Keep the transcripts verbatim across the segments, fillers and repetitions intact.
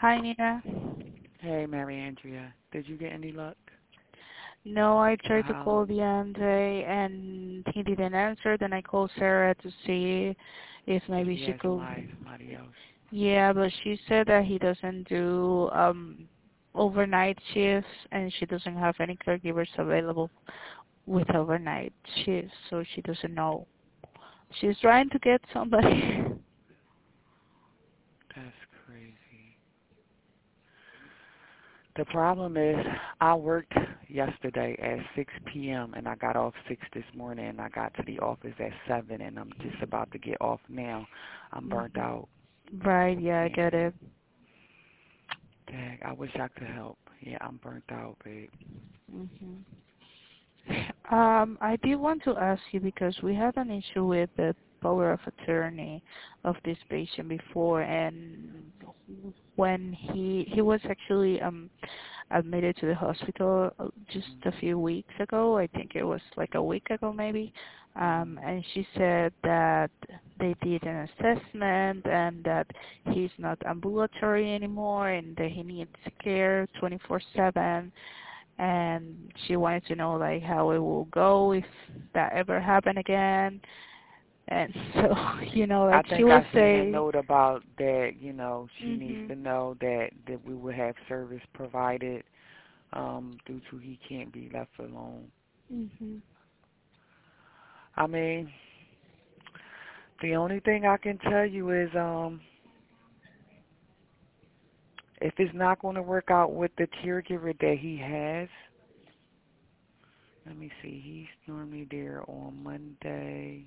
Hi, Nina. Hey, Mary Andrea. Did you get any luck? No, I tried to How? call Deontay and he didn't answer. Then I called Sarah to see if If maybe he she has could. somebody, somebody else. Yeah, but she said that he doesn't do um overnight shifts and she doesn't have any caregivers available with overnight shifts, so she doesn't know. She's trying to get somebody. That's crazy. The problem is, I worked yesterday at six p m and I got off six this morning. And I got to the office at seven, and I'm just about to get off now. I'm burnt Mhm. out. Right, I yeah, I can't. get it. Dang, I wish I could help. Yeah, I'm burnt out, babe. Mhm. Um, I did want to ask you because we had an issue with the power of attorney of this patient before, and when he he was actually um admitted to the hospital uh, just Mhm. a few weeks ago. I think it was like a week ago maybe. Mhm. Um, and she said that they did an assessment and that he's not ambulatory anymore and that he needs care twenty-four seven, and she wanted to know like how it will go if that ever happen again. And so, you know, I like she think would I seen a say, note about that. You know, she needs mhm, to know that that we will have service provided um, due to he can't be left alone. mhm. I mean, the only thing I can tell you is um, if it's not going to work out with the caregiver that he has, let me see. He's normally there on Monday,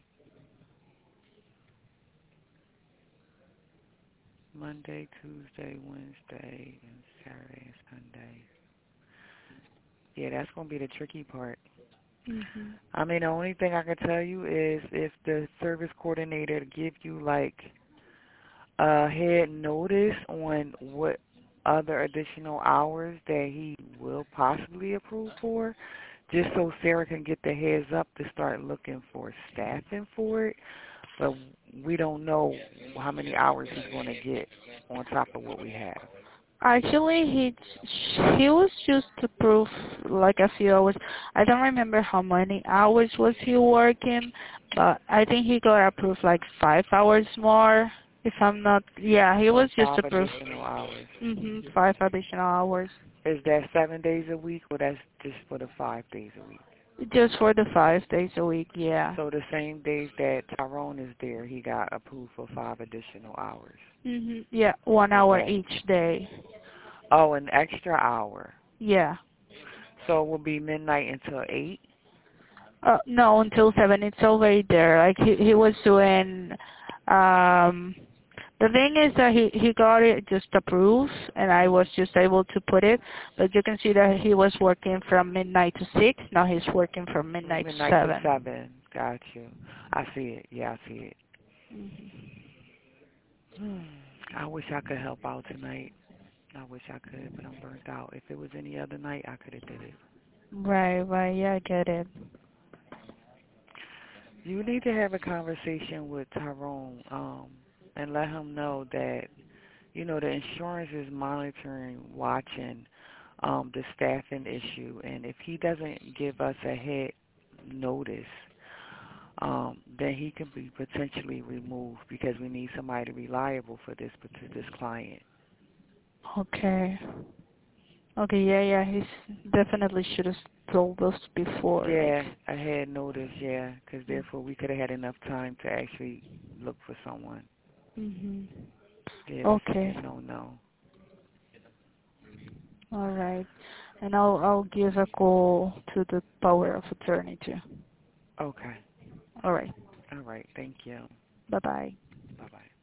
Monday, Tuesday, Wednesday, and Saturday and Sunday. Yeah, that's going to be the tricky part. Mhm. I mean, the only thing I can tell you is if the service coordinator give you like a head notice on what other additional hours that he will possibly approve for, just so Sarah can get the heads up to start looking for staffing for it. But we don't know how many hours he's going to get on top of what we have. Actually, he he was just approved like a few hours. I don't remember how many hours was he working, but I think he got approved like five hours more. If I'm not, yeah, he So was just five approved. additional hours. Mhm, five additional hours. Is that seven days a week, or that's just for the five days a week? Just for the five days a week, yeah. So the same days that Tyrone is there, he got approved for five additional hours. Mhm, yeah, one hour Correct. each day. Oh, an extra hour. Yeah. So it will be midnight until eight. Uh, no, until seven. It's already there. Like he he was doing. Um, the thing is that he he got it just approved, and I was just able to put it. But you can see that he was working from midnight to six. Now he's working from midnight to Midnight to seven. seven. Got you. I see it. Yeah, I see it. Mhm. Hmm. I wish I could help out tonight. I wish I could, but I'm burnt out. If it was any other night, I could have did it. Right, right. Yeah, I get it. You need to have a conversation with Tyrone, um, and let him know that, you know, the insurance is monitoring, watching um, the staffing issue, and if he doesn't give us a head notice, um, then he can be potentially removed because we need somebody reliable for this to this client. Okay. Okay. Yeah, yeah. He's definitely should have told us before. Like. Yeah, a head notice, yeah, because therefore we could have had enough time to actually look for someone. Mhm. Yeah, that's a Okay. no-no. All right. And I'll I'll give a call to the power of attorney too. Okay. All right. All right. Thank you. Bye bye. Bye-bye.